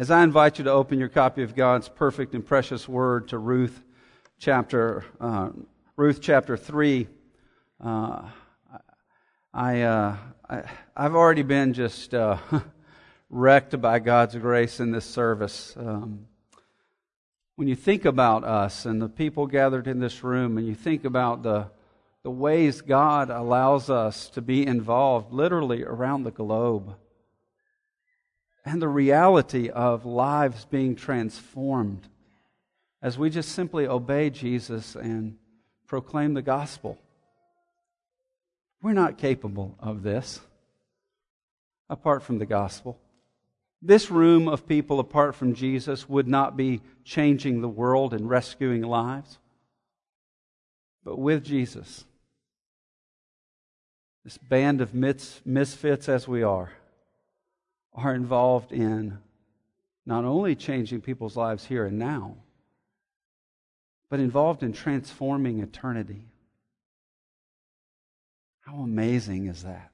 As I invite you to open your copy of God's perfect and precious Word to Ruth chapter 3, I've already been just wrecked by God's grace in this service. When you think about us and the people gathered in this room, and you think about the ways God allows us to be involved literally around the globe, and the reality of lives being transformed as we just simply obey Jesus and proclaim the gospel. We're not capable of this apart from the gospel. This room of people apart from Jesus would not be changing the world and rescuing lives. But with Jesus, this band of misfits as we are involved in not only changing people's lives here and now, but involved in transforming eternity. How amazing is that?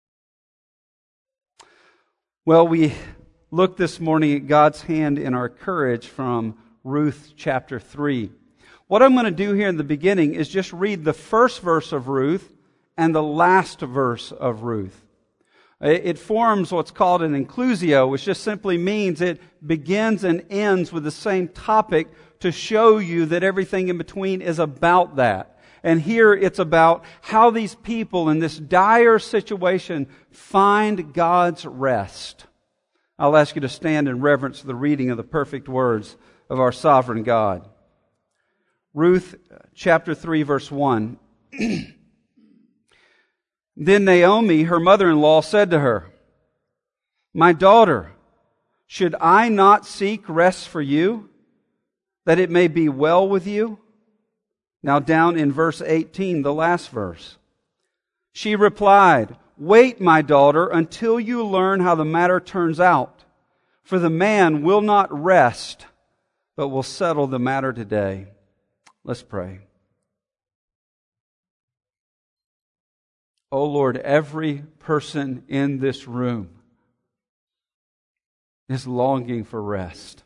Well, we look this morning at God's hand in our courage from Ruth chapter 3. What I'm going to do here in the beginning is just read the first verse of Ruth and the last verse of Ruth. It forms what's called an inclusio, which just simply means it begins and ends with the same topic to show you that everything in between is about that. And here it's about how these people in this dire situation find God's rest. I'll ask you to stand in reverence to the reading of the perfect words of our sovereign God. Ruth chapter 3, verse 1. Then Naomi, her mother-in-law, said to her, "My daughter, should I not seek rest for you, that it may be well with you?" Now down in verse 18, the last verse. She replied, "Wait, my daughter, until you learn how the matter turns out. For the man will not rest, but will settle the matter today." Let's pray. Oh Lord, every person in this room is longing for rest.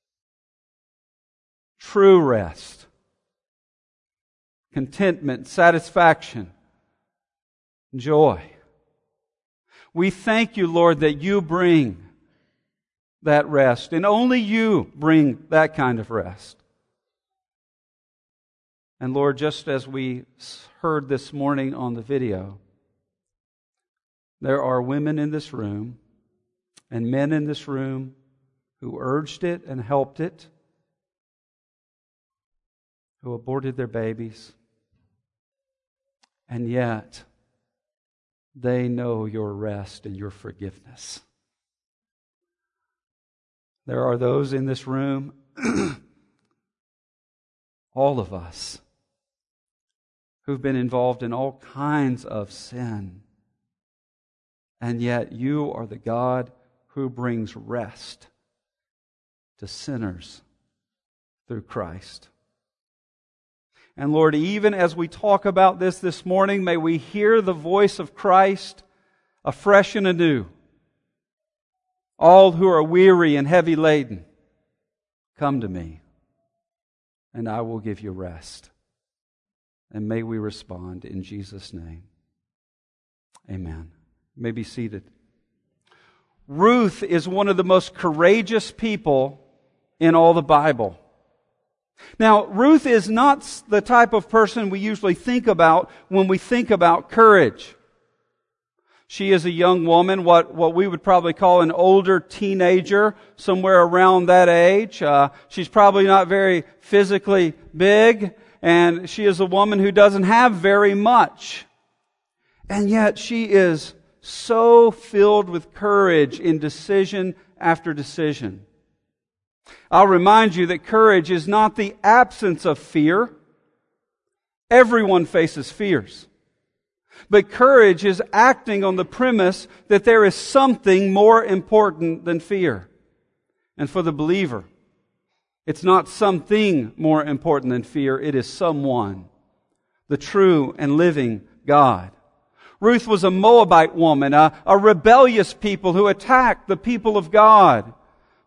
True rest. Contentment, satisfaction, joy. We thank you, Lord, that you bring that rest, and only you bring that kind of rest. And Lord, just as we heard this morning on the video, there are women in this room and men in this room who urged it and helped it, who aborted their babies, and yet they know your rest and your forgiveness. There are those in this room, all of us, who've been involved in all kinds of sin. And yet you are the God who brings rest to sinners through Christ. And Lord, even as we talk about this morning, may we hear the voice of Christ afresh and anew. All who are weary and heavy laden, come to me, and I will give you rest. And may we respond in Jesus' name. Amen. You may be seated. Ruth is one of the most courageous people in all the Bible. Now, Ruth is not the type of person we usually think about when we think about courage. She is a young woman, what we would probably call an older teenager, somewhere around that age. She's probably not very physically big, and she is a woman who doesn't have very much. And yet she is so filled with courage in decision after decision. I'll remind you that courage is not the absence of fear. Everyone faces fears. But courage is acting on the premise that there is something more important than fear. And for the believer, it's not something more important than fear, it is someone, the true and living God. Ruth was a Moabite woman, a rebellious people who attacked the people of God.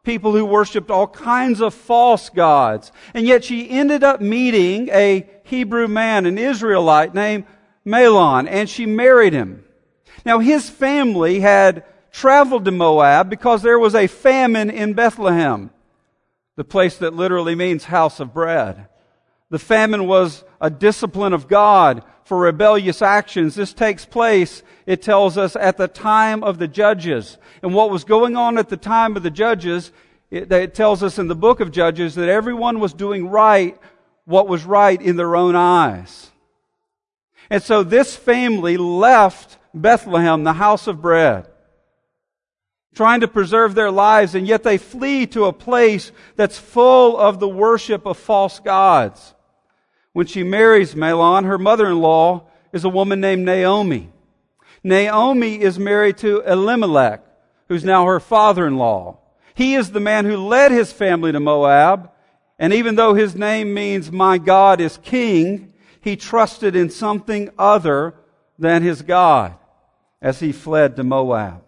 people who worshiped all kinds of false gods. And yet she ended up meeting a Hebrew man, an Israelite named Mahlon, and she married him. Now his family had traveled to Moab because there was a famine in Bethlehem, the place that literally means house of bread. The famine was a discipline of God for rebellious actions. This takes place, it tells us, at the time of the Judges. And what was going on at the time of the Judges, it tells us in the book of Judges that everyone was doing right, what was right in their own eyes. And so this family left Bethlehem, the house of bread, trying to preserve their lives, and yet they flee to a place that's full of the worship of false gods. When she marries Mahlon, her mother-in-law is a woman named Naomi. Naomi is married to Elimelech, who's now her father-in-law. He is the man who led his family to Moab, and even though his name means "my God is king," he trusted in something other than his God as he fled to Moab.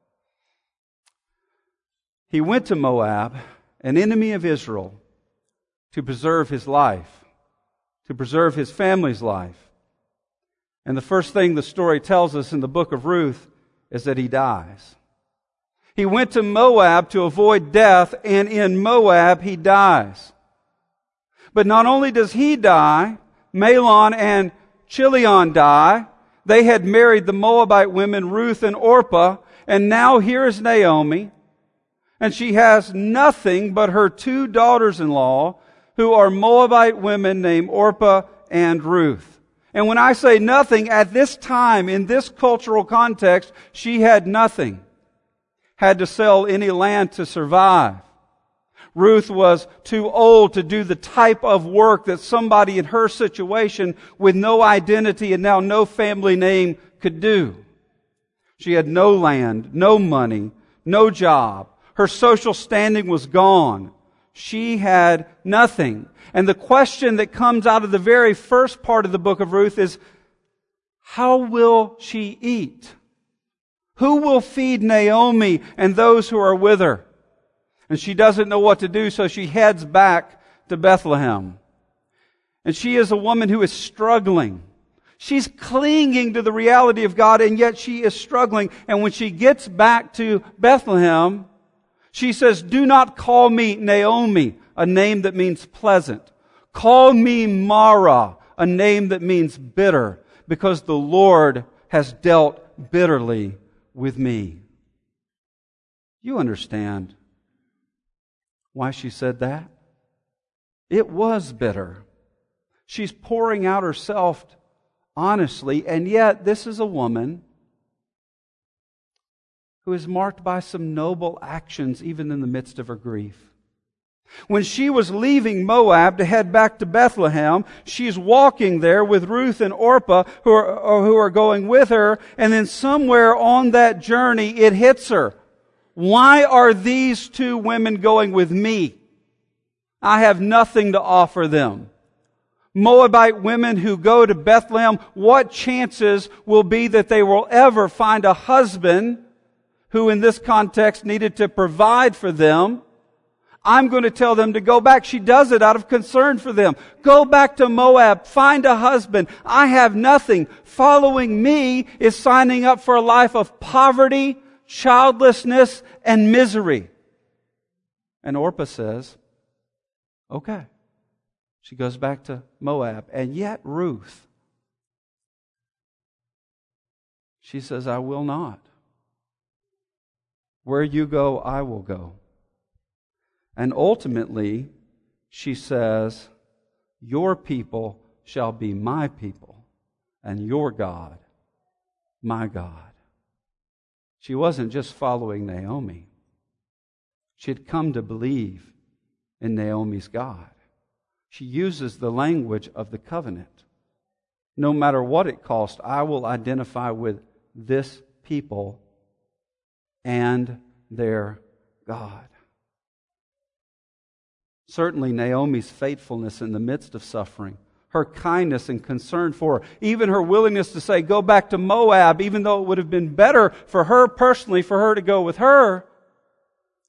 He went to Moab, an enemy of Israel, to preserve his life, to preserve his family's life. And the first thing the story tells us in the book of Ruth is that he dies. He went to Moab to avoid death, and in Moab he dies. But not only does he die, Mahlon and Chilion die. They had married the Moabite women Ruth and Orpah, and now here is Naomi, and she has nothing but her two daughters-in-law, who are Moabite women named Orpah and Ruth. And when I say nothing, at this time, in this cultural context, she had nothing. Had to sell any land to survive. Ruth was too old to do the type of work that somebody in her situation with no identity and now no family name could do. She had no land, no money, no job. Her social standing was gone. She had nothing. And the question that comes out of the very first part of the book of Ruth is, how will she eat? Who will feed Naomi and those who are with her? And she doesn't know what to do, so she heads back to Bethlehem. And she is a woman who is struggling. She's clinging to the reality of God, and yet she is struggling. And when she gets back to Bethlehem, she says, "Do not call me Naomi," a name that means pleasant. "Call me Mara," a name that means bitter, because the Lord has dealt bitterly with me. You understand why she said that? It was bitter. She's pouring out herself honestly, and yet this is a woman who is marked by some noble actions even in the midst of her grief. When she was leaving Moab to head back to Bethlehem, she's walking there with Ruth and Orpah who are going with her, and then somewhere on that journey it hits her. Why are these two women going with me? I have nothing to offer them. Moabite women who go to Bethlehem, what chances will be that they will ever find a husband who in this context needed to provide for them? I'm going to tell them to go back. She does it out of concern for them. Go back to Moab. Find a husband. I have nothing. Following me is signing up for a life of poverty, childlessness, and misery. And Orpah says, okay. She goes back to Moab. And yet Ruth, she says, I will not. Where you go, I will go. And ultimately, she says, your people shall be my people, and your God, my God. She wasn't just following Naomi. She had come to believe in Naomi's God. She uses the language of the covenant. No matter what it costs, I will identify with this people and their God. Certainly Naomi's faithfulness in the midst of suffering, her kindness and concern for her, even her willingness to say, go back to Moab, even though it would have been better for her personally, for her to go with her,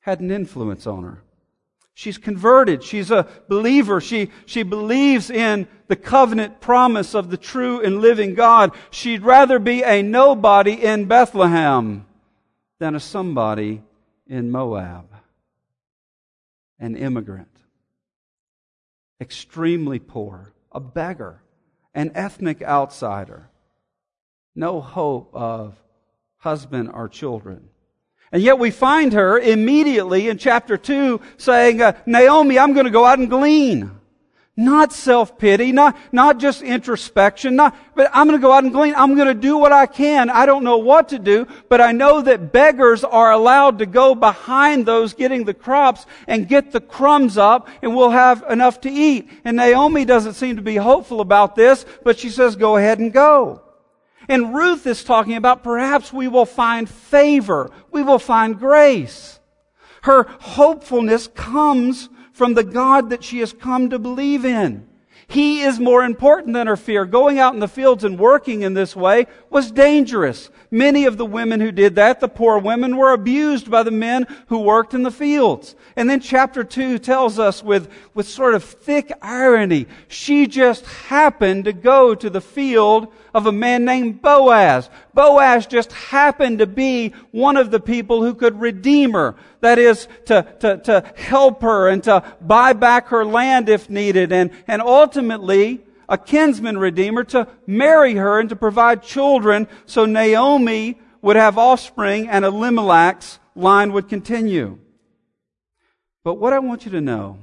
had an influence on her. She's converted. She's a believer. She believes in the covenant promise of the true and living God. She'd rather be a nobody in Bethlehem than a somebody in Moab. An immigrant. Extremely poor. A beggar. An ethnic outsider. No hope of husband or children. And yet we find her immediately in chapter 2 saying, Naomi, I'm going to go out and glean. Not self-pity, not just introspection, but I'm going to go out and glean. I'm going to do what I can. I don't know what to do, but I know that beggars are allowed to go behind those getting the crops and get the crumbs up, and we'll have enough to eat. And Naomi doesn't seem to be hopeful about this, but she says, go ahead and go. And Ruth is talking about perhaps we will find favor. We will find grace. Her hopefulness comes from the God that she has come to believe in. He is more important than her fear. Going out in the fields and working in this way was dangerous. Many of the women who did that, the poor women, were abused by the men who worked in the fields. And then chapter 2 tells us with sort of thick irony, she just happened to go to the field of a man named Boaz. Boaz just happened to be one of the people who could redeem her. That is, to help her and to buy back her land if needed. And ultimately, a kinsman redeemer to marry her and to provide children so Naomi would have offspring and Elimelech's line would continue. But what I want you to know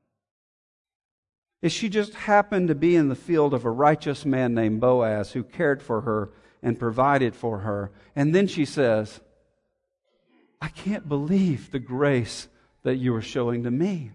is she just happened to be in the field of a righteous man named Boaz who cared for her and provided for her. And then she says, I can't believe the grace that you are showing to me.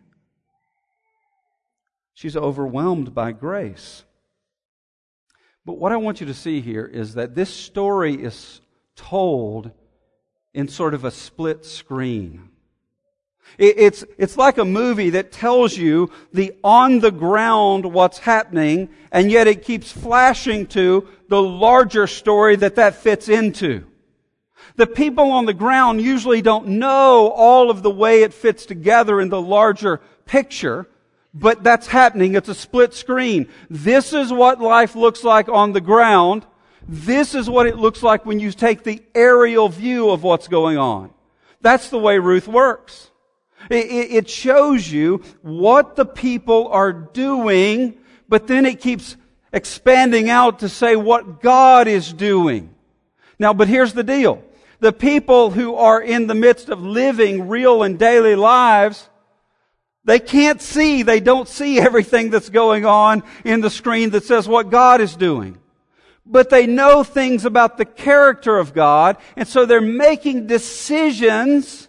She's overwhelmed by grace. But what I want you to see here is that this story is told in sort of a split screen. It's like a movie that tells you the on the ground what's happening, and yet it keeps flashing to the larger story that fits into. The people on the ground usually don't know all of the way it fits together in the larger picture, but that's happening. It's a split screen. This is what life looks like on the ground. This is what it looks like when you take the aerial view of what's going on. That's the way Ruth works. It shows you what the people are doing, but then it keeps expanding out to say what God is doing. Now, but here's the deal. The people who are in the midst of living real and daily lives, they can't see, they don't see everything that's going on in the screen that says what God is doing. But they know things about the character of God, and so they're making decisions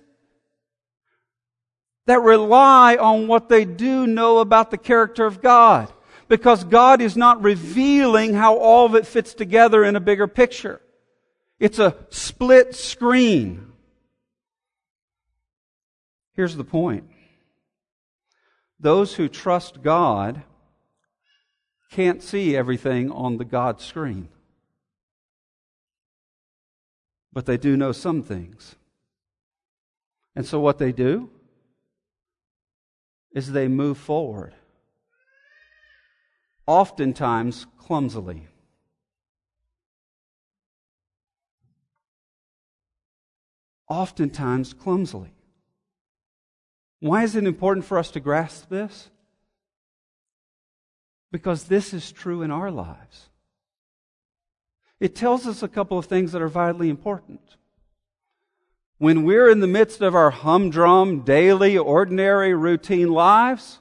that rely on what they do know about the character of God. Because God is not revealing how all of it fits together in a bigger picture. It's a split screen. Here's the point. Those who trust God can't see everything on the God screen. But they do know some things. And so what they do is they move forward. Oftentimes clumsily. Oftentimes clumsily. Why is it important for us to grasp this? Because this is true in our lives. It tells us a couple of things that are vitally important. When we're in the midst of our humdrum, daily, ordinary, routine lives,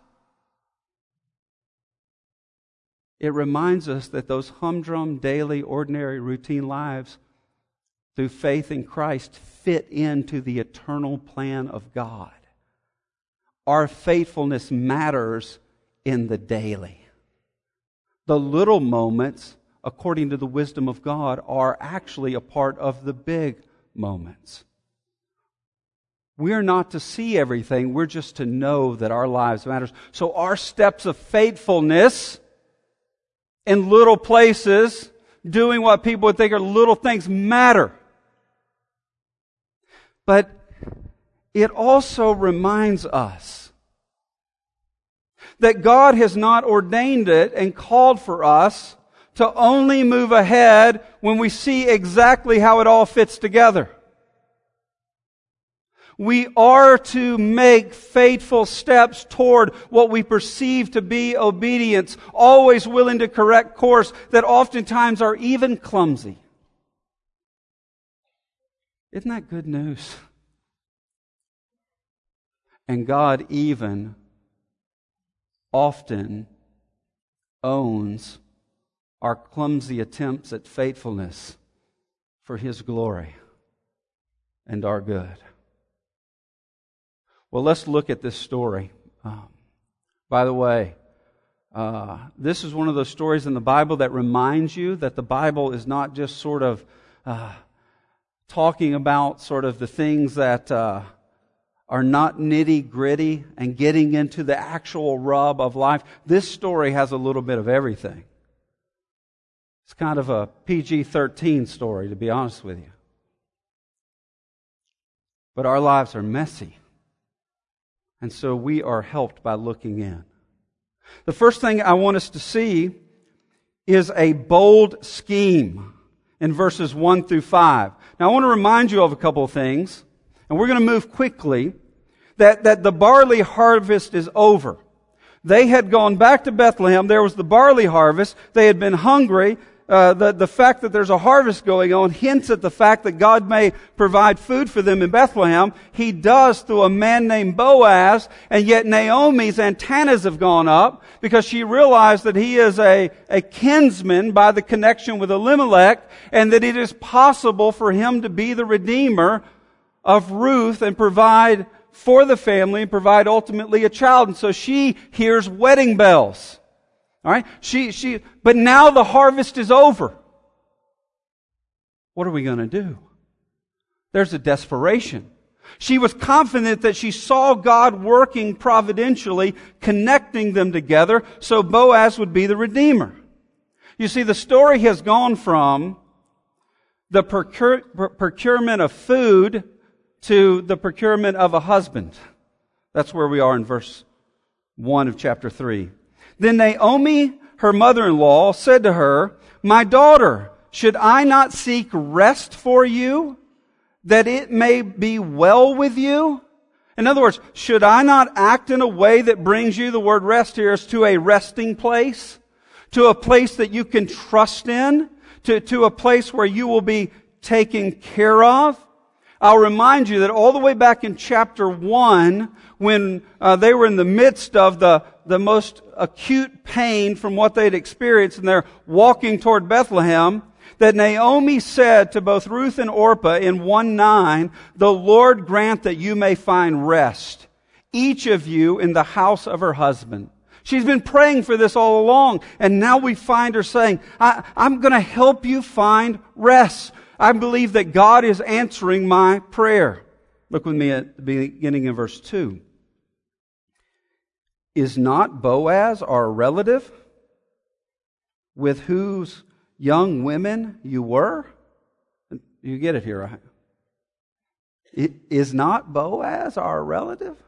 it reminds us that those humdrum, daily, ordinary, routine lives, through faith in Christ, fit into the eternal plan of God. Our faithfulness matters in the daily. The little moments, according to the wisdom of God, are actually a part of the big moments. We're not to see everything, we're just to know that our lives matter. So our steps of faithfulness in little places, doing what people would think are little things, matter. But it also reminds us that God has not ordained it and called for us to only move ahead when we see exactly how it all fits together. We are to make faithful steps toward what we perceive to be obedience, always willing to correct course that oftentimes are even clumsy. Isn't that good news? And God even often owns our clumsy attempts at faithfulness for His glory and our good. Well, let's look at this story. By the way, this is one of those stories in the Bible that reminds you that the Bible is not just sort of talking about sort of the things that are not nitty-gritty and getting into the actual rub of life. This story has a little bit of everything. It's kind of a PG-13 story, to be honest with you. But our lives are messy. And so we are helped by looking in. The first thing I want us to see is a bold scheme in verses 1 through 5. Now I want to remind you of a couple of things, and we're going to move quickly, that the barley harvest is over. They had gone back to Bethlehem. There was the barley harvest. They had been hungry. The fact that there's a harvest going on hints at the fact that God may provide food for them in Bethlehem. He does through a man named Boaz, and yet Naomi's antennas have gone up because she realized that he is a kinsman by the connection with Elimelech, and that it is possible for him to be the redeemer of Ruth and provide for the family and provide ultimately a child. And so she hears wedding bells. All right? But now the harvest is over. What are we going to do? There's a desperation. She was confident that she saw God working providentially, connecting them together, so Boaz would be the redeemer. You see, the story has gone from the procurement of food to the procurement of a husband. That's where we are in verse 1 of chapter 3. Then Naomi, her mother-in-law, said to her, "My daughter, should I not seek rest for you, that it may be well with you?" In other words, should I not act in a way that brings you, the word rest here is to a resting place, to a place that you can trust in, to a place where you will be taken care of? I'll remind you that all the way back in chapter 1, when they were in the midst of the most acute pain from what they'd experienced, and they're walking toward Bethlehem, that Naomi said to both Ruth and Orpah in 1:9, "The Lord grant that you may find rest, each of you in the house of her husband." She's been praying for this all along, and now we find her saying, I'm going to help you find rest. I believe that God is answering my prayer. Look with me at the beginning of verse 2. "Is not Boaz our relative, with whose young women you were?" You get it here, right? Is not Boaz our relative?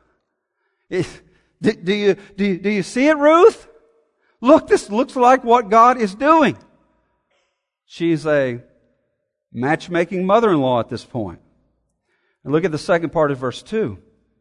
Do you see it, Ruth? Look, this looks like what God is doing. She's a matchmaking mother-in-law at this point. And look at the second part of verse 2.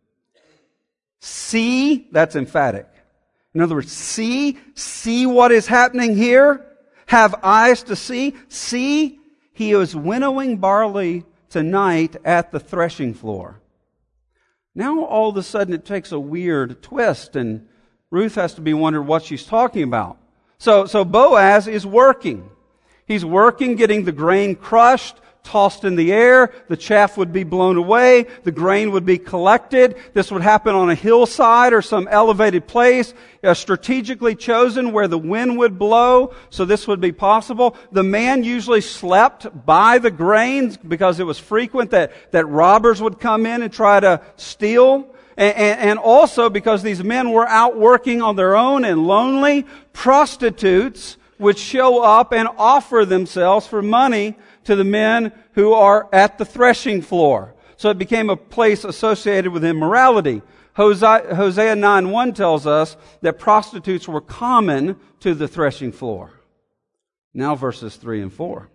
See, that's emphatic. In other words, see what is happening here. Have eyes to see. See, he is winnowing barley tonight at the threshing floor. Now all of a sudden it takes a weird twist, and Ruth has to be wondering what she's talking about. So Boaz is working. He's working, getting the grain crushed, tossed in the air. The chaff would be blown away. The grain would be collected. This would happen on a hillside or some elevated place, strategically chosen where the wind would blow, so this would be possible. The man usually slept by the grains because it was frequent that robbers would come in and try to steal. And also because these men were out working on their own and lonely, prostitutes would show up and offer themselves for money to the men who are at the threshing floor. so it became a place associated with immorality. Hosea 9:1 tells us that prostitutes were common to the threshing floor. Now verses 3 and 4.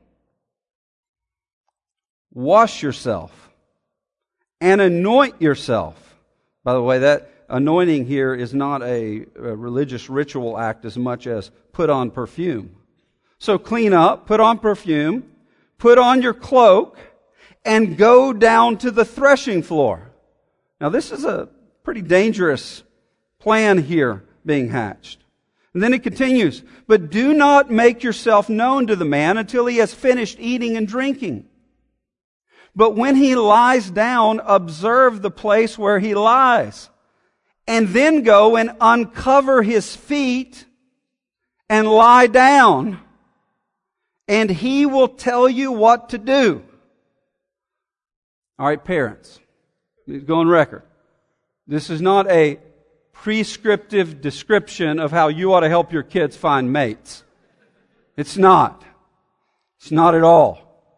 Wash yourself and anoint yourself. By the way, that anointing here is not a religious ritual act as much as put on perfume. So clean up, put on perfume, put on your cloak, and go down to the threshing floor. Now this is a pretty dangerous plan here being hatched. And then it continues, but do not make yourself known to the man until he has finished eating and drinking. But when he lies down, observe the place where he lies, and then go and uncover his feet and lie down, and he will tell you what to do. All right, parents, go on record. This is not a prescriptive description of how you ought to help your kids find mates. It's not. It's not at all.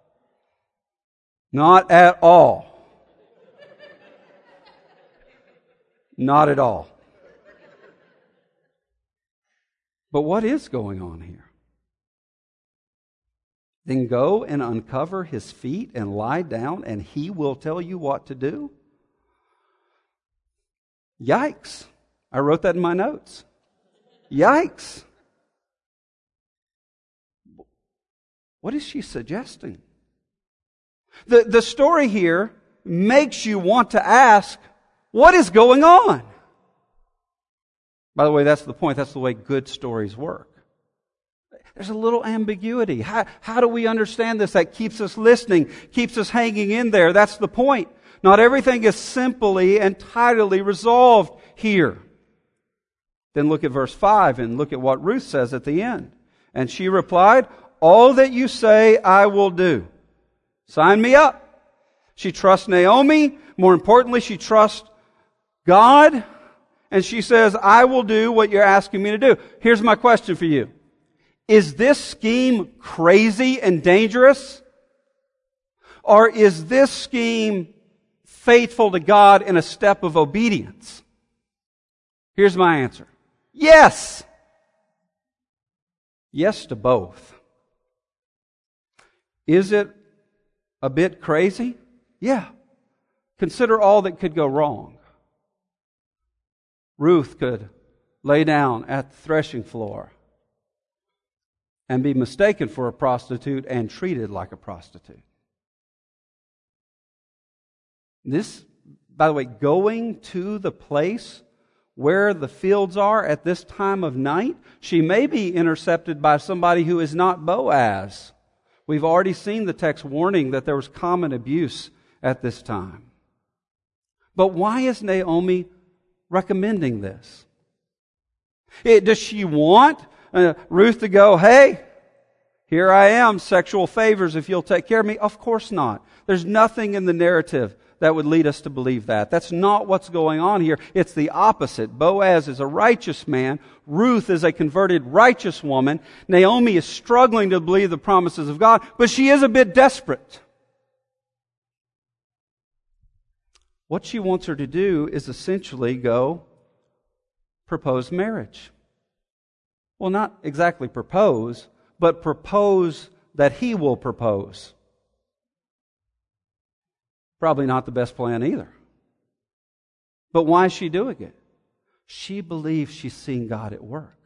Not at all. Not at all. But what is going on here? Then go and uncover his feet and lie down, and he will tell you what to do? Yikes. I wrote that in my notes. Yikes. What is she suggesting? The story here makes you want to ask, what is going on? By the way, that's the point. That's the way good stories work. There's a little ambiguity. How do we understand this? That keeps us listening, keeps us hanging in there. That's the point. Not everything is simply and tidily resolved here. Then look at verse 5 and look at what Ruth says at the end. And she replied, all that you say I will do. Sign me up. She trusts Naomi. More importantly, she trusts God. And she says, I will do what you're asking me to do. Here's my question for you. Is this scheme crazy and dangerous? Or is this scheme faithful to God in a step of obedience? Here's my answer. Yes. Yes to both. Is it a bit crazy? Yeah. Consider all that could go wrong. Ruth could lay down at the threshing floor and be mistaken for a prostitute and treated like a prostitute. This, by the way, going to the place where the fields are at this time of night, she may be intercepted by somebody who is not Boaz. We've already seen the text warning that there was common abuse at this time. But why is Naomi recommending this? Does she want Ruth to go, hey, here I am, sexual favors if you'll take care of me? Of course not. There's nothing in the narrative that would lead us to believe that. That's not what's going on here. It's the opposite. Boaz is a righteous man. Ruth is a converted righteous woman. Naomi is struggling to believe the promises of God, but she is a bit desperate. What she wants her to do is essentially go propose marriage. Well, not exactly propose, but propose that he will propose. Probably not the best plan either. But why is she doing it? She believes she's seeing God at work.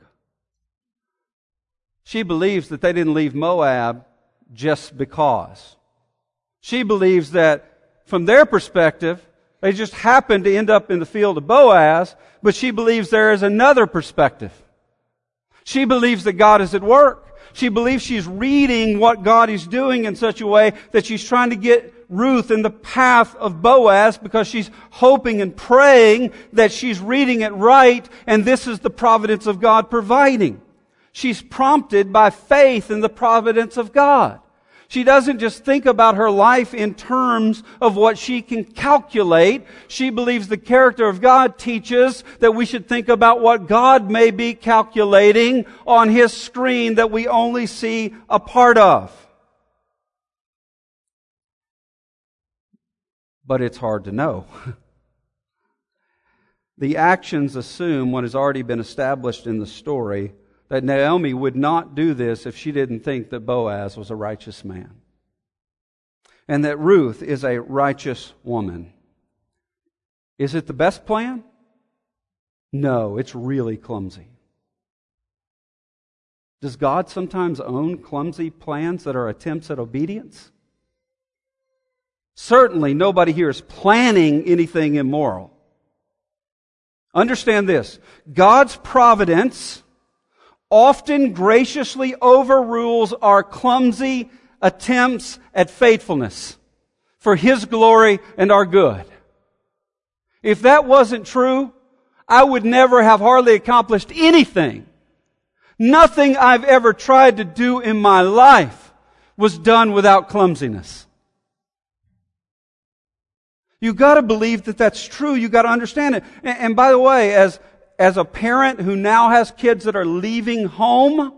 She believes that they didn't leave Moab just because. She believes that from their perspective, they just happened to end up in the field of Boaz, but she believes there is another perspective. She believes that God is at work. She believes she's reading what God is doing in such a way that she's trying to get Ruth in the path of Boaz because she's hoping and praying that she's reading it right, and this is the providence of God providing. She's prompted by faith in the providence of God. She doesn't just think about her life in terms of what she can calculate. She believes the character of God teaches that we should think about what God may be calculating on His screen that we only see a part of. but it's hard to know. The actions assume what has already been established in the story, that Naomi would not do this if she didn't think that Boaz was a righteous man, and that Ruth is a righteous woman. Is it the best plan? No, it's really clumsy. Does God sometimes own clumsy plans that are attempts at obedience? Certainly nobody here is planning anything immoral. Understand this. God's providence often graciously overrules our clumsy attempts at faithfulness for His glory and our good. If that wasn't true, I would never have hardly accomplished anything. Nothing I've ever tried to do in my life was done without clumsiness. You've got to believe that that's true. You've got to understand it. And by the way, as a parent who now has kids that are leaving home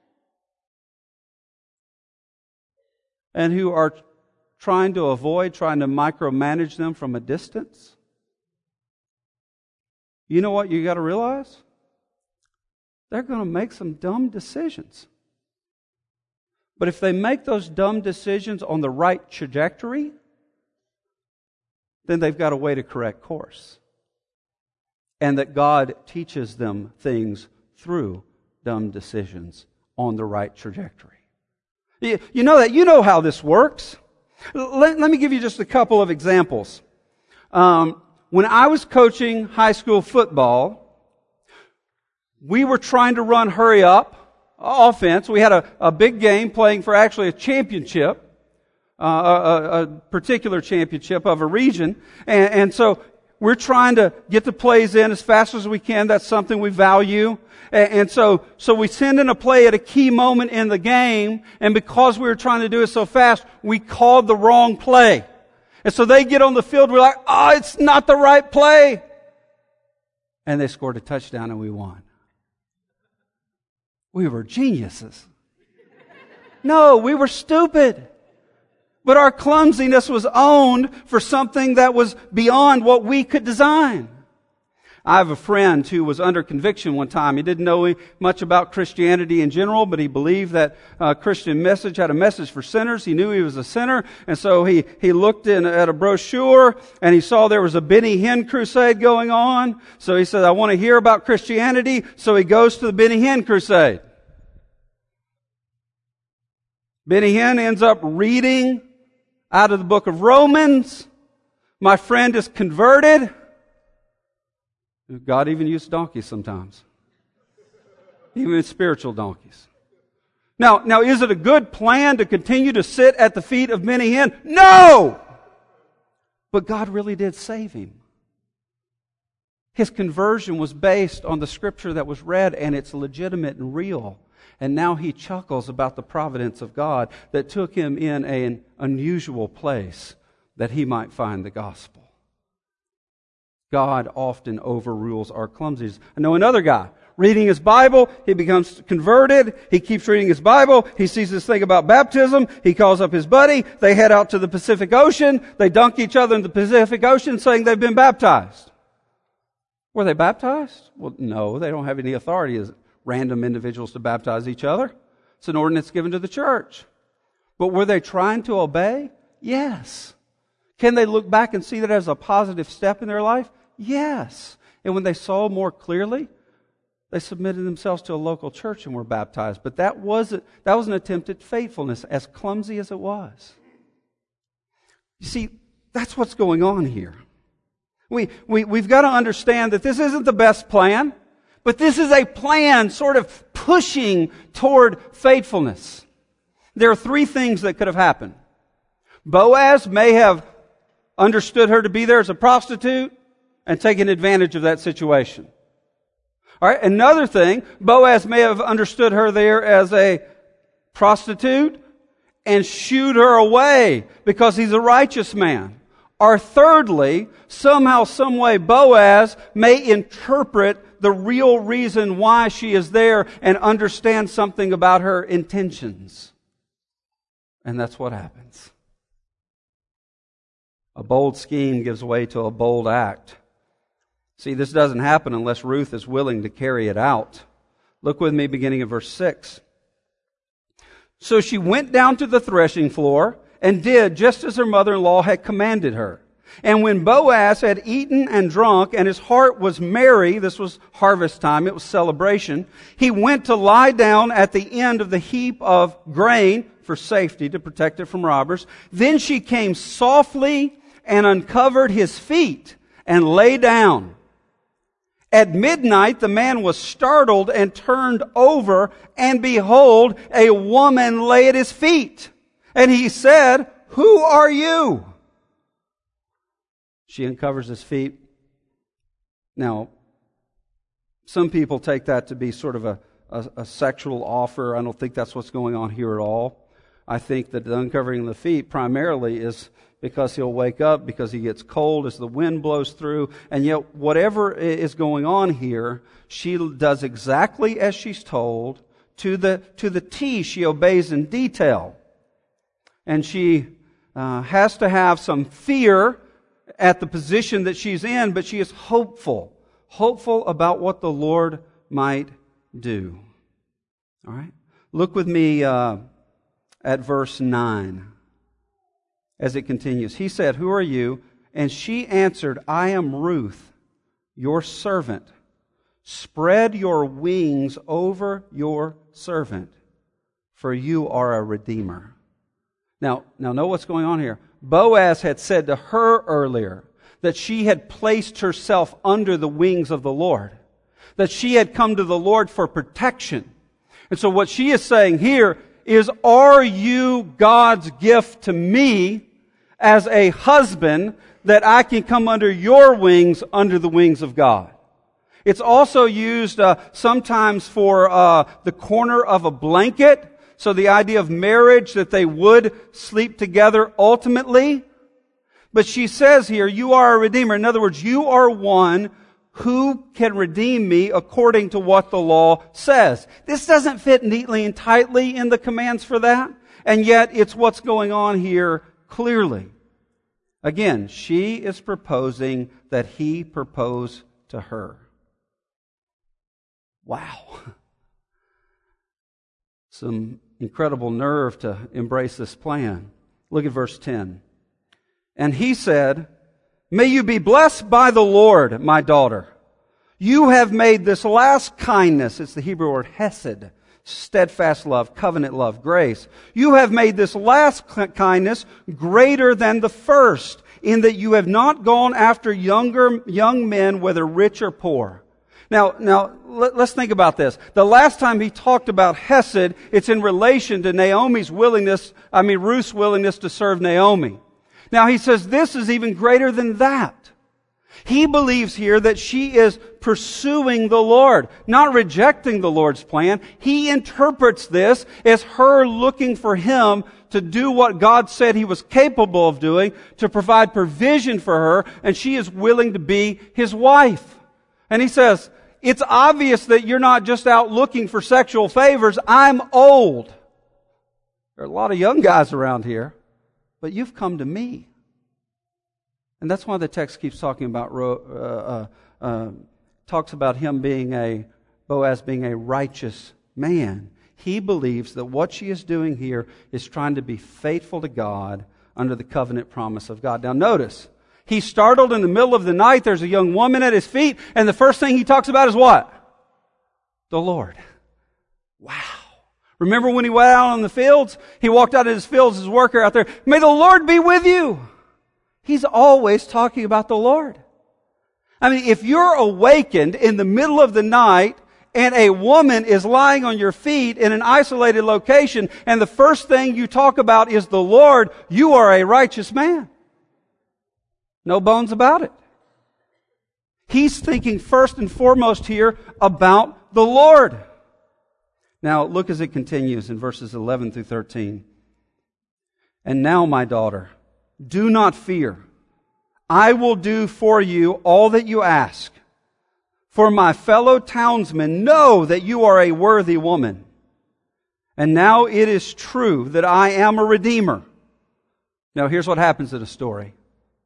and who are trying to micromanage them from a distance, you know what you got to realize? They're going to make some dumb decisions. But if they make those dumb decisions on the right trajectory, then they've got a way to correct course. And that God teaches them things through dumb decisions on the right trajectory. You know that. You know how this works. Let me give you just a couple of examples. When I was coaching high school football, we were trying to run hurry up offense. We had a big game playing for actually a championship. A particular championship of a region. And so we're trying to get the plays in as fast as we can. That's something we value. And so we send in a play at a key moment in the game, and because we were trying to do it so fast, we called the wrong play. And so they get on the field, we're like, oh, it's not the right play. And they scored a touchdown and we won. We were geniuses. No, we were stupid. But our clumsiness was owned for something that was beyond what we could design. I have a friend who was under conviction one time. He didn't know much about Christianity in general, but he believed that Christian message had a message for sinners. He knew he was a sinner, and so he looked at a brochure, and he saw there was a Benny Hinn crusade going on. So he said, I want to hear about Christianity. So he goes to the Benny Hinn crusade. Benny Hinn ends up reading out of the book of Romans. My friend is converted. God even used donkeys sometimes. Even spiritual donkeys. Now, is it a good plan to continue to sit at the feet of Benny Hinn? No! But God really did save him. His conversion was based on the scripture that was read, and it's legitimate and real. And now he chuckles about the providence of God that took him in an unusual place that he might find the gospel. God often overrules our clumsiness. I know another guy reading his Bible. He becomes converted. He keeps reading his Bible. He sees this thing about baptism. He calls up his buddy. They head out to the Pacific Ocean. They dunk each other in the Pacific Ocean saying they've been baptized. Were they baptized? Well, no, they don't have any authority as random individuals to baptize each other. It's an ordinance given to the church. But were they trying to obey? Yes. Can they look back and see that as a positive step in their life? Yes. And when they saw more clearly, they submitted themselves to a local church and were baptized. But that was an attempt at faithfulness, as clumsy as it was. You see, that's what's going on here. We've got to understand that this isn't the best plan, but this is a plan sort of pushing toward faithfulness. There are three things that could have happened. Boaz may have understood her to be there as a prostitute and taken advantage of that situation. All right, another thing, Boaz may have understood her there as a prostitute and shooed her away because he's a righteous man. Or thirdly, somehow, some way, Boaz may interpret the real reason why she is there and understand something about her intentions. And that's what happens. A bold scheme gives way to a bold act. See, this doesn't happen unless Ruth is willing to carry it out. Look with me beginning at verse 6. So she went down to the threshing floor and did just as her mother-in-law had commanded her. And when Boaz had eaten and drunk, and his heart was merry, this was harvest time, it was celebration, he went to lie down at the end of the heap of grain for safety, to protect it from robbers. Then she came softly and uncovered his feet and lay down. At midnight, the man was startled and turned over, and behold, a woman lay at his feet. And he said, "Who are you?" She uncovers his feet. Now, some people take that to be sort of a sexual offer. I don't think that's what's going on here at all. I think that the uncovering of the feet primarily is because he'll wake up, because he gets cold as the wind blows through. And yet, whatever is going on here, she does exactly as she's told. To the T, she obeys in detail. And she has to have some fear at the position that she's in, but she is hopeful about what the Lord might do. All right? Look with me at verse 9. As it continues, he said, "Who are you?" And she answered, "I am Ruth, your servant. Spread your wings over your servant, for you are a redeemer." Now know what's going on here. Boaz had said to her earlier that she had placed herself under the wings of the Lord, that she had come to the Lord for protection. And so what she is saying here is, are you God's gift to me as a husband, that I can come under your wings, under the wings of God? It's also used sometimes for the corner of a blanket. So the idea of marriage, that they would sleep together ultimately. But she says here, you are a redeemer. In other words, you are one who can redeem me according to what the law says. This doesn't fit neatly and tightly in the commands for that. And yet it's what's going on here clearly. Again, she is proposing that he propose to her. Wow. Some incredible nerve to embrace this plan. Look at verse 10. And he said, "May you be blessed by the Lord, my daughter. You have made this last kindness," it's the Hebrew word hesed, steadfast love, covenant love, grace. "You have made this last kindness greater than the first, in that you have not gone after young men, whether rich or poor." Now, let's think about this. The last time he talked about hesed, it's in relation to Ruth's willingness to serve Naomi. Now he says this is even greater than that. He believes here that she is pursuing the Lord, not rejecting the Lord's plan. He interprets this as her looking for him to do what God said he was capable of doing, to provide provision for her, and she is willing to be his wife. And he says, it's obvious that you're not just out looking for sexual favors. I'm old. There are a lot of young guys around here, but you've come to me. And that's why the text keeps talking about Boaz being a righteous man. He believes that what she is doing here is trying to be faithful to God under the covenant promise of God. Now notice, he's startled in the middle of the night. There's a young woman at his feet, and the first thing he talks about is what? The Lord. Wow. Remember when he went out in the fields? He walked out in his fields, his worker out there. May the Lord be with you. He's always talking about the Lord. I mean, if you're awakened in the middle of the night and a woman is lying on your feet in an isolated location, and the first thing you talk about is the Lord, you are a righteous man. No bones about it. He's thinking first and foremost here about the Lord. Now, look as it continues in verses 11 through 13. "And now, my daughter, do not fear. I will do for you all that you ask. For my fellow townsmen know that you are a worthy woman. And now it is true that I am a redeemer." Now, here's what happens in a story.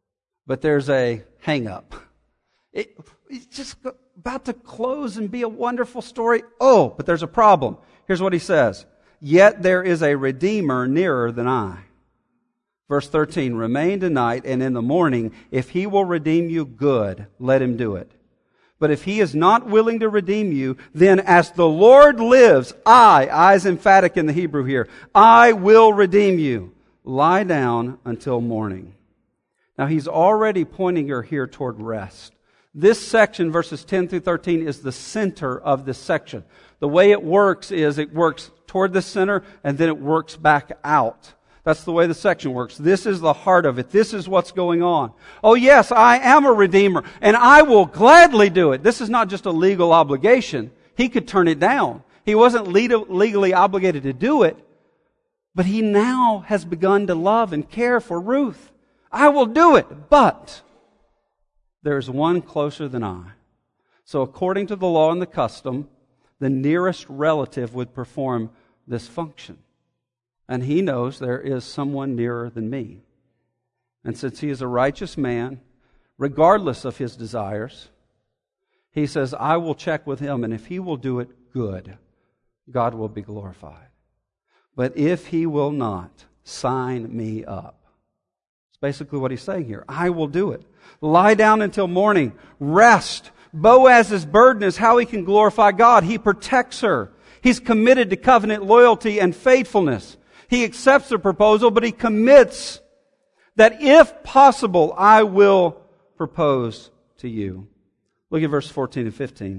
But there's a hang-up. It's just about to close and be a wonderful story. Oh, but there's a problem. Here's what he says. Yet there is a Redeemer nearer than I. Verse 13, remain tonight, and in the morning, if he will redeem you, good, let him do it. But if he is not willing to redeem you, then as the Lord lives, I is emphatic in the Hebrew here, I will redeem you. Lie down until morning. Now he's already pointing her here toward rest. This section, verses 10 through 13, is the center of this section. The way it works is it works toward the center and then it works back out. That's the way the section works. This is the heart of it. This is what's going on. Oh yes, I am a redeemer and I will gladly do it. This is not just a legal obligation. He could turn it down. He wasn't legally obligated to do it, but he now has begun to love and care for Ruth. I will do it, but there's one closer than I. So according to the law and the custom, the nearest relative would perform this function. And he knows there is someone nearer than me. And since he is a righteous man, regardless of his desires, he says, I will check with him, and if he will do it, good. God will be glorified. But if he will not, sign me up. It's basically what he's saying here. I will do it. Lie down until morning. Rest. Boaz's burden is how he can glorify God. He protects her. He's committed to covenant loyalty and faithfulness. He accepts the proposal, but he commits that if possible, I will propose to you. Look at verse 14 and 15.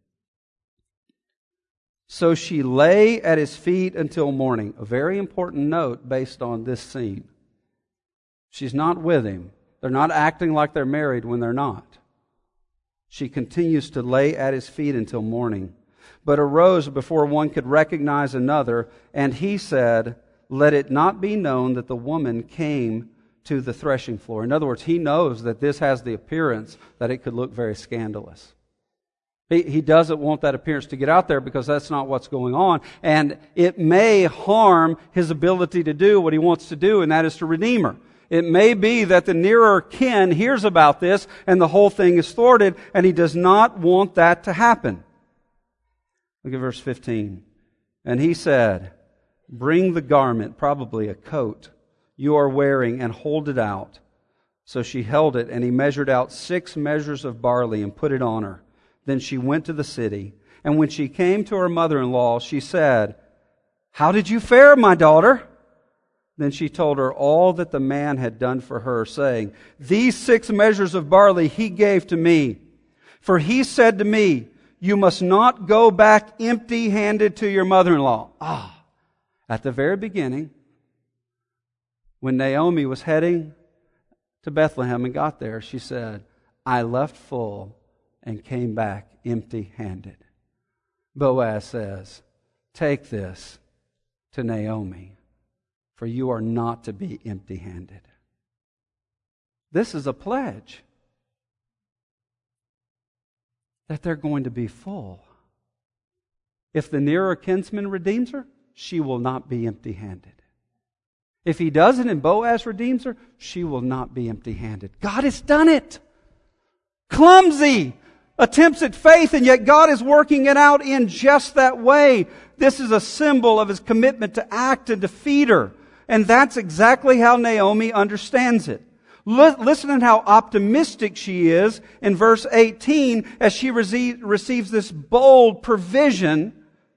So she lay at his feet until morning. A very important note based on this scene. She's not with him. They're not acting like they're married when they're not. She continues to lay at his feet until morning, but arose before one could recognize another, and he said, let it not be known that the woman came to the threshing floor. In other words, he knows that this has the appearance that it could look very scandalous. He doesn't want that appearance to get out there because that's not what's going on, and it may harm his ability to do what he wants to do, and that is to redeem her. It may be that the nearer kin hears about this and the whole thing is thwarted, and he does not want that to happen. Look at verse 15. And he said, bring the garment, probably a coat, you are wearing, and hold it out. So she held it, and he measured out 6 measures of barley and put it on her. Then she went to the city. And when she came to her mother-in-law, she said, how did you fare, my daughter? Then she told her all that the man had done for her, saying, these 6 measures of barley he gave to me. For he said to me, you must not go back empty-handed to your mother-in-law. At the very beginning, when Naomi was heading to Bethlehem and got there, she said, I left full and came back empty-handed. Boaz says, take this to Naomi, for you are not to be empty-handed. This is a pledge that they're going to be full. If the nearer kinsman redeems her, she will not be empty-handed. If he doesn't and Boaz redeems her, she will not be empty-handed. God has done it. Clumsy attempts at faith, and yet God is working it out in just that way. This is a symbol of His commitment to act and to feed her. And that's exactly how Naomi understands it. Listen to how optimistic she is in verse 18 as she receives this bold provision.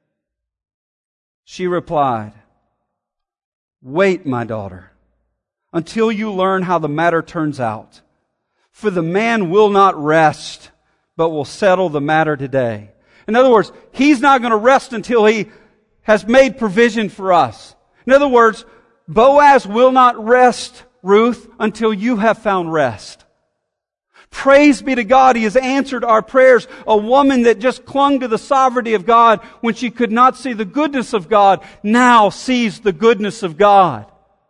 She replied, wait, my daughter, until you learn how the matter turns out. For the man will not rest, but will settle the matter today. In other words, he's not going to rest until he has made provision for us. In other words, Boaz will not rest, Ruth, until you have found rest. Praise be to God, He has answered our prayers. A woman that just clung to the sovereignty of God when she could not see the goodness of God, now sees the goodness of God.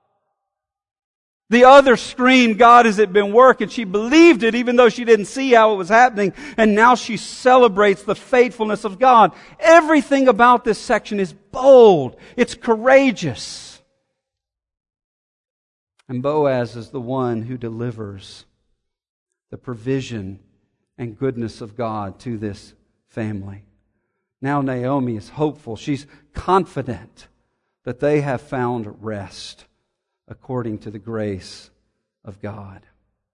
The other screamed, God, has it been work? And she believed it even though she didn't see how it was happening. And now she celebrates the faithfulness of God. Everything about this section is bold. It's courageous. And Boaz is the one who delivers the provision and goodness of God to this family. Now Naomi is hopeful. She's confident that they have found rest according to the grace of God.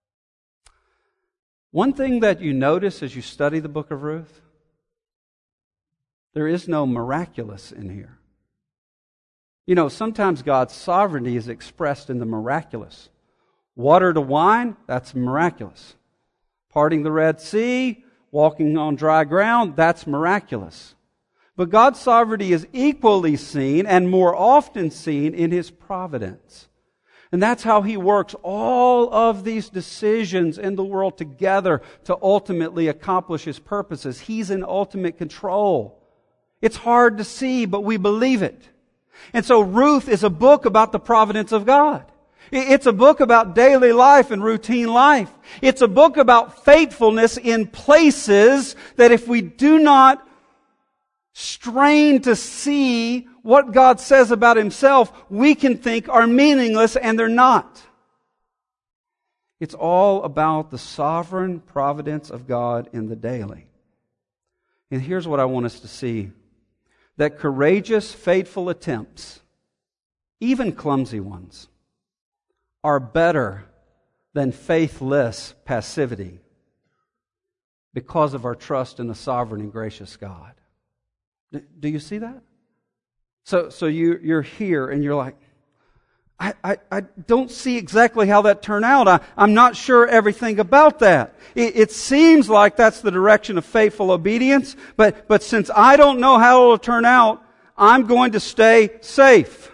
One thing that you notice as you study the book of Ruth, there is no miraculous in here. You know, sometimes God's sovereignty is expressed in the miraculous. Water to wine, that's miraculous. Parting the Red Sea, walking on dry ground, that's miraculous. But God's sovereignty is equally seen and more often seen in His providence. And that's how He works all of these decisions in the world together to ultimately accomplish His purposes. He's in ultimate control. It's hard to see, but we believe it. And so Ruth is a book about the providence of God. It's a book about daily life and routine life. It's a book about faithfulness in places that if we do not strain to see what God says about Himself, we can think are meaningless, and they're not. It's all about the sovereign providence of God in the daily. And here's what I want us to see. That courageous, faithful attempts, even clumsy ones, are better than faithless passivity because of our trust in a sovereign and gracious God. Do you see that? So you're here and you're like, I don't see exactly how that turned out. I'm not sure everything about that. It seems like that's the direction of faithful obedience, but since I don't know how it will turn out, I'm going to stay safe.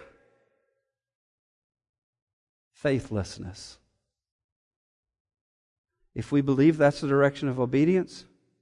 Faithlessness. If we believe that's the direction of obedience,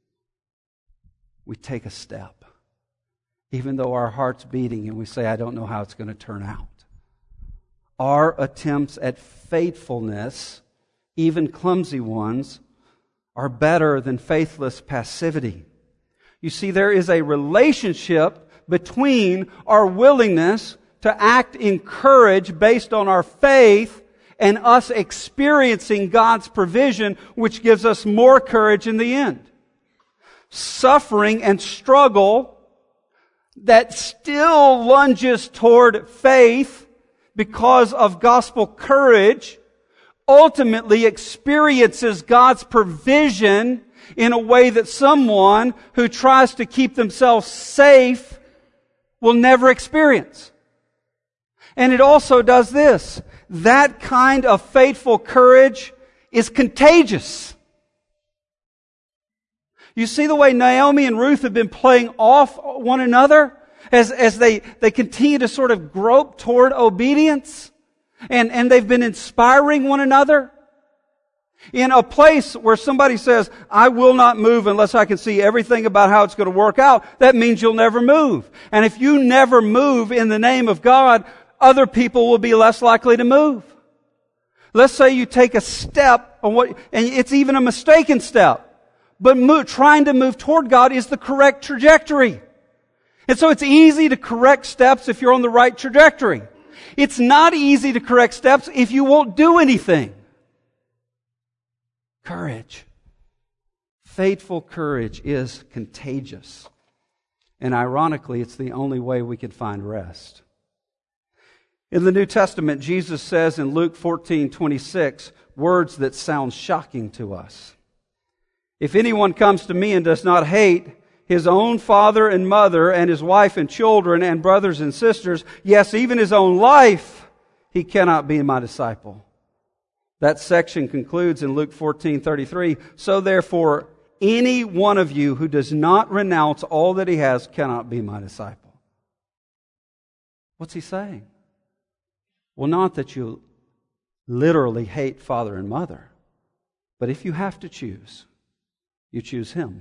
we take a step. Even though our heart's beating and we say, I don't know how it's going to turn out. Our attempts at faithfulness, even clumsy ones, are better than faithless passivity. You see, there is a relationship between our willingness to act in courage based on our faith and us experiencing God's provision, which gives us more courage in the end. Suffering and struggle that still lunges toward faith because of gospel courage ultimately experiences God's provision in a way that someone who tries to keep themselves safe will never experience. And it also does this. That kind of faithful courage is contagious. You see the way Naomi and Ruth have been playing off one another as they continue to sort of grope toward obedience? And they've been inspiring one another? In a place where somebody says, I will not move unless I can see everything about how it's going to work out, that means you'll never move. And if you never move in the name of God, other people will be less likely to move. Let's say you take a step on and it's even a mistaken step. But trying to move toward God is the correct trajectory. And so it's easy to correct steps if you're on the right trajectory. It's not easy to correct steps if you won't do anything. Courage. Faithful courage is contagious. And ironically, it's the only way we can find rest. In the New Testament, Jesus says in Luke 14:26, words that sound shocking to us. If anyone comes to me and does not hate his own father and mother and his wife and children and brothers and sisters, yes, even his own life, he cannot be my disciple. That section concludes in Luke 14:33, so therefore, any one of you who does not renounce all that he has cannot be my disciple. What's he saying? Well, not that you literally hate father and mother, but if you have to choose, you choose him.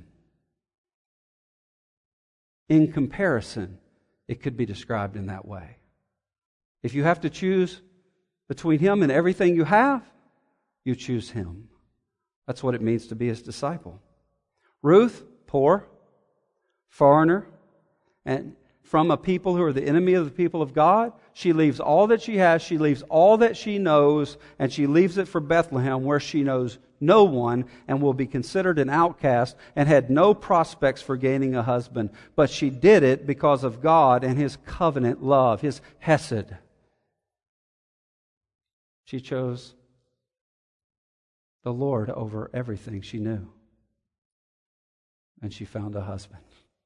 In comparison, it could be described in that way. If you have to choose between him and everything you have, you choose him. That's what it means to be his disciple. Ruth, poor, foreigner, and from a people who are the enemy of the people of God. She leaves all that she has. She leaves all that she knows. And she leaves it for Bethlehem, where she knows no one and will be considered an outcast and had no prospects for gaining a husband. But she did it because of God and His covenant love, His hesed. She chose the Lord over everything she knew. And she found a husband.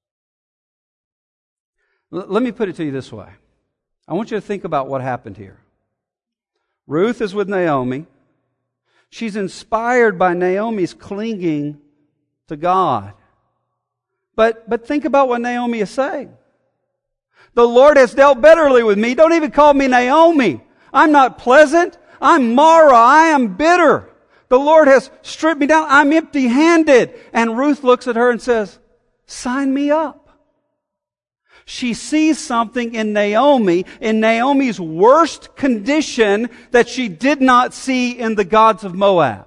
Let me put it to you this way. I want you to think about what happened here. Ruth is with Naomi. She's inspired by Naomi's clinging to God. But think about what Naomi is saying. The Lord has dealt bitterly with me. Don't even call me Naomi. I'm not pleasant. I'm Mara. I am bitter. The Lord has stripped me down. I'm empty-handed. And Ruth looks at her and says, sign me up. She sees something in Naomi's worst condition, that she did not see in the gods of Moab.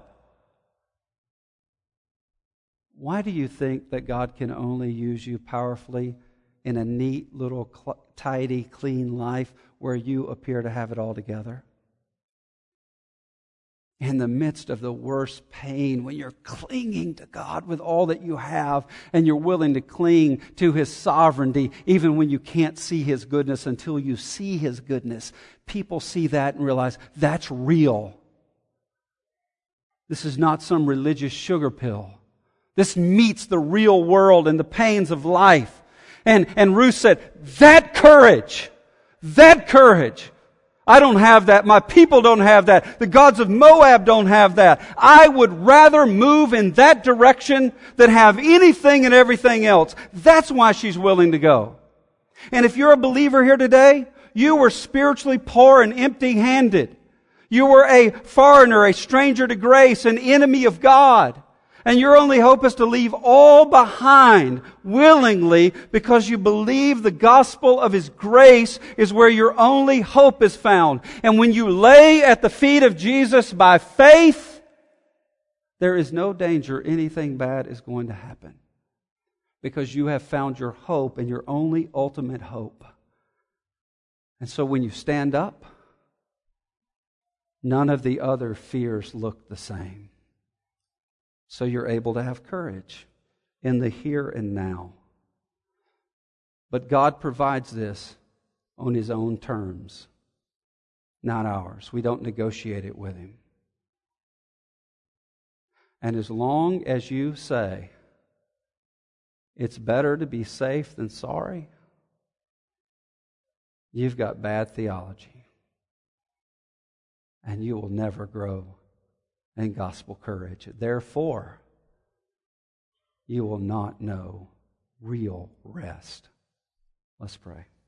Why do you think that God can only use you powerfully in a neat, little, tidy, clean life where you appear to have it all together? In the midst of the worst pain, when you're clinging to God with all that you have, and you're willing to cling to His sovereignty, even when you can't see His goodness until you see His goodness, people see that and realize that's real. This is not some religious sugar pill. This meets the real world and the pains of life. And Ruth said, that courage. I don't have that. My people don't have that. The gods of Moab don't have that. I would rather move in that direction than have anything and everything else. That's why she's willing to go. And if you're a believer here today, you were spiritually poor and empty-handed. You were a foreigner, a stranger to grace, an enemy of God. And your only hope is to leave all behind willingly, because you believe the gospel of His grace is where your only hope is found. And when you lay at the feet of Jesus by faith, there is no danger anything bad is going to happen, because you have found your hope and your only ultimate hope. And so when you stand up, none of the other fears look the same. So you're able to have courage in the here and now. But God provides this on His own terms, not ours. We don't negotiate it with Him. And as long as you say, it's better to be safe than sorry, you've got bad theology. And you will never grow in gospel courage. Therefore, you will not know real rest. Let's pray.